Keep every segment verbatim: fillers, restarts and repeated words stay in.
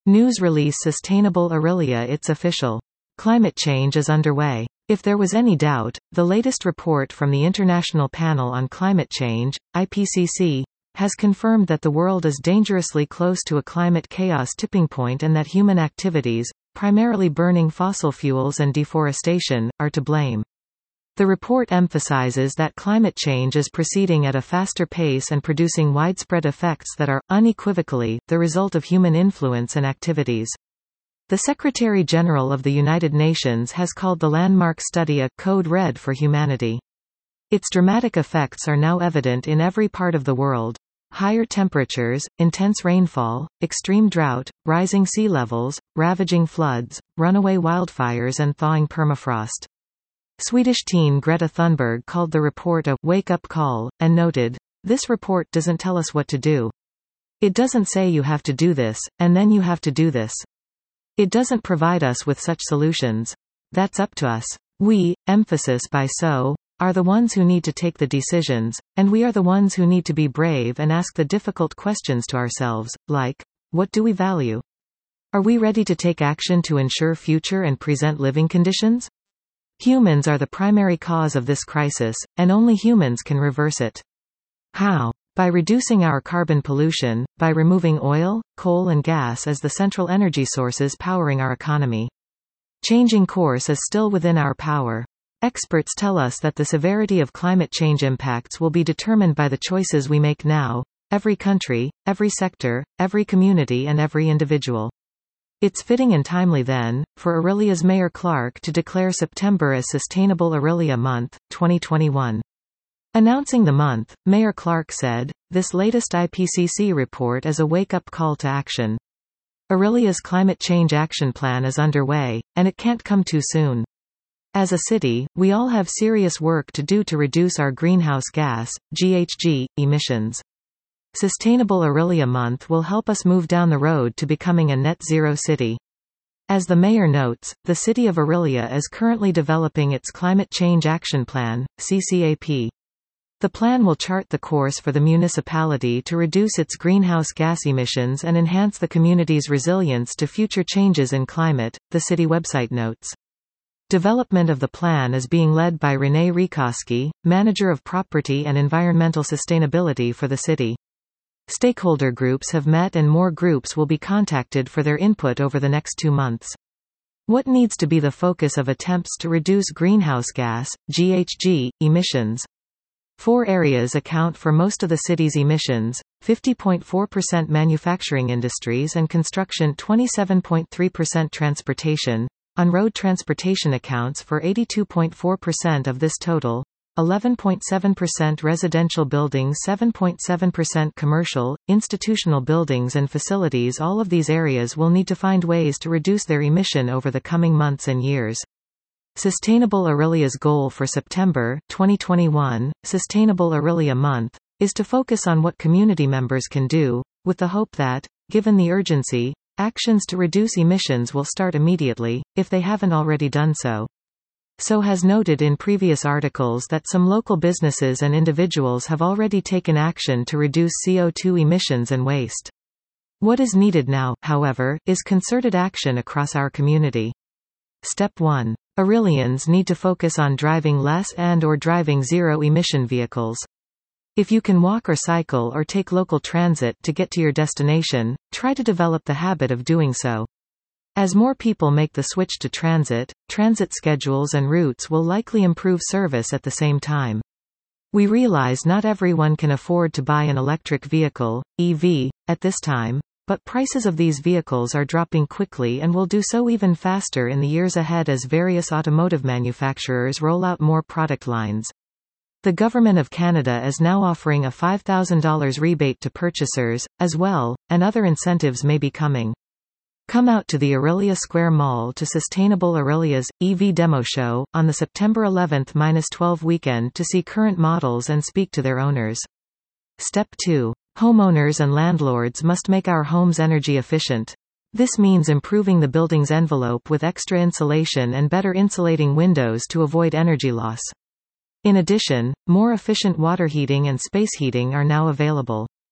News release Sustainable Aurelia. It's official. Climate change is underway. If there was any doubt, the latest report from the International Panel on Climate Change, I P C C, has confirmed that the world is dangerously close to a climate chaos tipping point and that human activities, primarily burning fossil fuels and deforestation, are to blame. The report emphasizes that climate change is proceeding at a faster pace and producing widespread effects that are, unequivocally, the result of human influence and activities. The Secretary-General of the United Nations has called the landmark study a «code red for humanity». Its dramatic effects are now evident in every part of the world. Higher temperatures, intense rainfall, extreme drought, rising sea levels, ravaging floods, runaway wildfires and thawing permafrost. Swedish teen Greta Thunberg called the report a «wake-up call», and noted, "This report doesn't tell us what to do. It doesn't say you have to do this, and then you have to do this. It doesn't provide us with such solutions. That's up to us. We, emphasis by so, are the ones who need to take the decisions, and we are the ones who need to be brave and ask the difficult questions to ourselves, like, what do we value? Are we ready to take action to ensure future and present living conditions? Humans are the primary cause of this crisis, and only humans can reverse it. How? By reducing our carbon pollution, by removing oil, coal and gas as the central energy sources powering our economy. Changing course is still within our power. Experts tell us that the severity of climate change impacts will be determined by the choices we make now, every country, every sector, every community and every individual. It's fitting and timely then, for Aurelia's Mayor Clark to declare September as Sustainable Aurelia Month, twenty twenty-one. Announcing the month, Mayor Clark said, "This latest I P C C report is a wake-up call to action. Aurelia's climate change action plan is underway, and it can't come too soon. As a city, we all have serious work to do to reduce our greenhouse gas, G H G, emissions. Sustainable Aurelia Month will help us move down the road to becoming a net-zero city." As the mayor notes, the city of Aurelia is currently developing its Climate Change Action Plan, C C A P. The plan will chart the course for the municipality to reduce its greenhouse gas emissions and enhance the community's resilience to future changes in climate, the city website notes. Development of the plan is being led by Renee Rikoski, Manager of Property and Environmental Sustainability for the city. Stakeholder groups have met and more groups will be contacted for their input over the next two months. What needs to be the focus of attempts to reduce greenhouse gas, G H G, emissions? Four areas account for most of the city's emissions, fifty point four percent manufacturing industries and construction, twenty-seven point three percent transportation. On-road transportation accounts for eighty-two point four percent of this total, eleven point seven percent residential buildings, seven point seven percent commercial, institutional buildings and facilities. All of these areas will need to find ways to reduce their emission over the coming months and years. Sustainable Aurelia's goal for September twenty twenty-one, Sustainable Aurelia Month, is to focus on what community members can do, with the hope that, given the urgency, actions to reduce emissions will start immediately, if they haven't already done so. So has noted in previous articles that some local businesses and individuals have already taken action to reduce C O two emissions and waste. What is needed now, however, is concerted action across our community. Step one. Aurelians need to focus on driving less and or driving zero-emission vehicles. If you can walk or cycle or take local transit to get to your destination, try to develop the habit of doing so. As more people make the switch to transit, transit schedules and routes will likely improve service at the same time. We realize not everyone can afford to buy an electric vehicle, E V, at this time, but prices of these vehicles are dropping quickly and will do so even faster in the years ahead as various automotive manufacturers roll out more product lines. The Government of Canada is now offering a five thousand dollars rebate to purchasers, as well, and other incentives may be coming. Come out to the Aurelia Square Mall to Sustainable Aurelia's E V Demo Show on the September eleventh to twelfth weekend to see current models and speak to their owners. Step two. Homeowners and landlords must make our homes energy efficient. This means improving the building's envelope with extra insulation and better insulating windows to avoid energy loss. In addition, more efficient water heating and space heating are now available.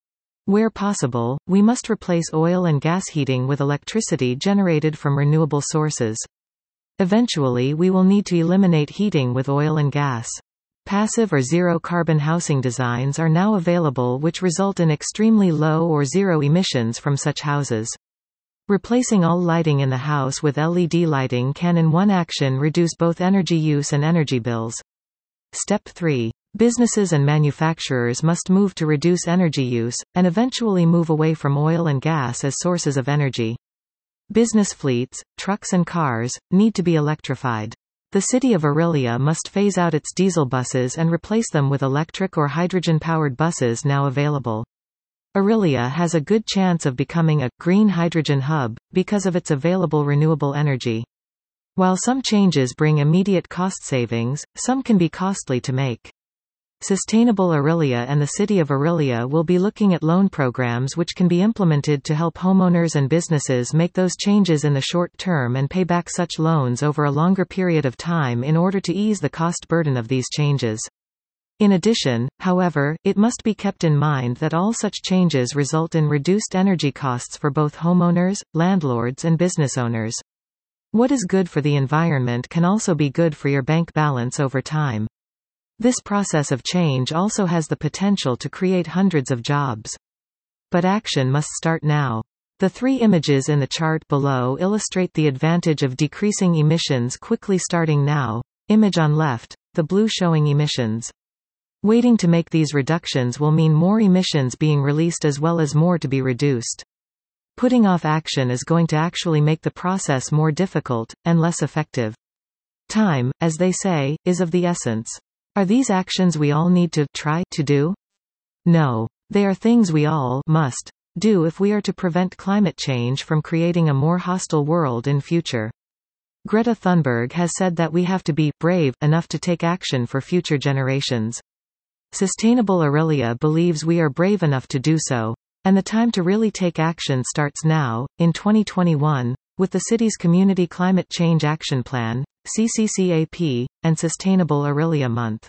Where possible, we must replace oil and gas heating with electricity generated from renewable sources. Eventually we will need to eliminate heating with oil and gas. Passive or zero-carbon housing designs are now available which result in extremely low or zero emissions from such houses. Replacing all lighting in the house with L E D lighting can in one action reduce both energy use and energy bills. Step three. Businesses and manufacturers must move to reduce energy use, and eventually move away from oil and gas as sources of energy. Business fleets, trucks and cars, need to be electrified. The city of Orillia must phase out its diesel buses and replace them with electric or hydrogen-powered buses now available. Orillia has a good chance of becoming a green hydrogen hub, because of its available renewable energy. While some changes bring immediate cost savings, some can be costly to make. Sustainable Orillia and the City of Orillia will be looking at loan programs which can be implemented to help homeowners and businesses make those changes in the short term and pay back such loans over a longer period of time in order to ease the cost burden of these changes. In addition, however, it must be kept in mind that all such changes result in reduced energy costs for both homeowners, landlords and business owners. What is good for the environment can also be good for your bank balance over time. This process of change also has the potential to create hundreds of jobs. But action must start now. The three images in the chart below illustrate the advantage of decreasing emissions quickly starting now. Image on left, the blue showing emissions. Waiting to make these reductions will mean more emissions being released as well as more to be reduced. Putting off action is going to actually make the process more difficult, and less effective. Time, as they say, is of the essence. Are these actions we all need to try to do? No. They are things we all must do if we are to prevent climate change from creating a more hostile world in future. Greta Thunberg has said that we have to be brave enough to take action for future generations. Sustainable Orillia believes we are brave enough to do so, and the time to really take action starts now, in twenty twenty-one, with the city's Community Climate Change Action Plan, C C C A P, and Sustainable Orillia Month.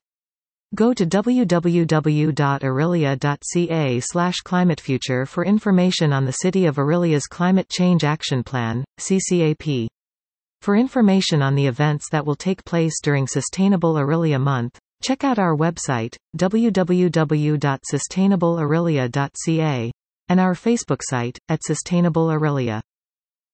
Go to w w w dot orillia dot c a slash climatefuture for information on the City of Orillia's Climate Change Action Plan, C C A P. For information on the events that will take place during Sustainable Orillia Month, check out our website, w w w dot sustainable orillia dot c a, and our Facebook site, at Sustainable Orillia.